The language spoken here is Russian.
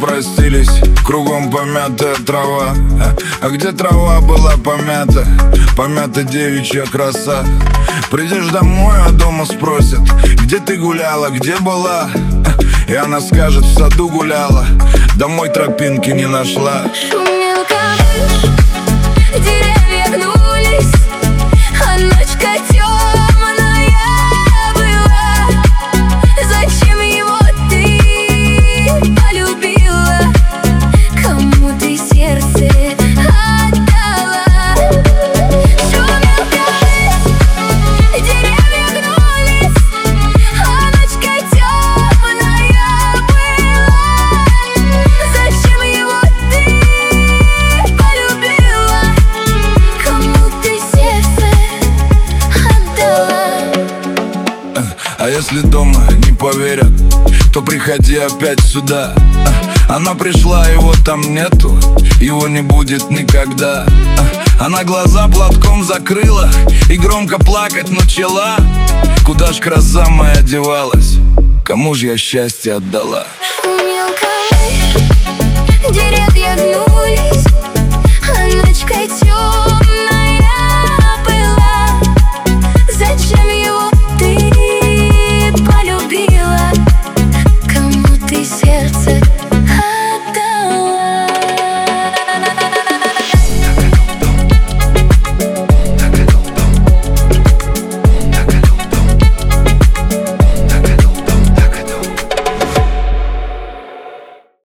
простились, кругом помятая трава. А где трава была помята, помята девичья краса. Придешь домой, а дома спросят: где ты гуляла, где была? И она скажет: в саду гуляла, домой тропинки не нашла. Шумел камыш, деревья гнулись, а ночка темная была. Зачем его ты полюбила? Кому ты сердце отдала? Шумел камыш, деревья гнулись, а ночка темная была. Зачем его ты полюбила? Кому ты сердце отдала? А если дома не поверят, то приходи опять сюда. Она пришла, его там нету, его не будет никогда. Она глаза платком закрыла и громко плакать начала. Куда ж краса моя девалась, кому ж я счастье отдала?